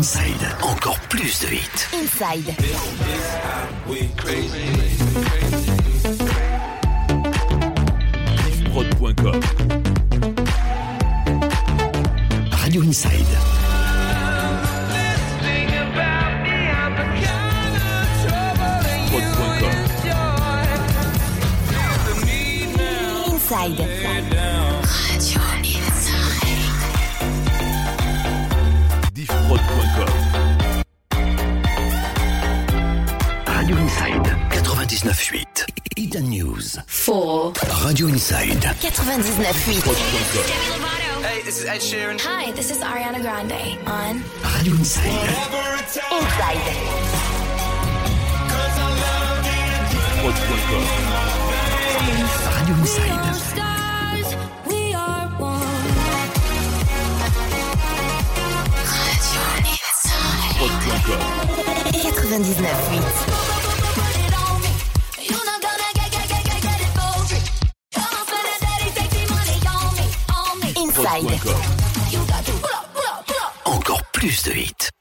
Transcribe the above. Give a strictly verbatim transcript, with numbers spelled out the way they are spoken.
Inside, encore plus de hits. Inside. Prod point com. Radio Inside. Prod point com. Inside. Radio Inside. Diffprod point com. Radio Inside, quatre-vingt-dix-neuf huit. Hidden News. four. Radio Inside. quatre-vingt-dix-neuf huit. Prod point com. Hey, this is Ed Sheeran. Hi, this is Ariana Grande on Radio Inside. Inside. Prod point com. Radio Inside. Stars, we are one. Radio Inside. Prod point com. quatre-vingt-dix-neuf huit. Prod point Inside. com. Encore plus de hits.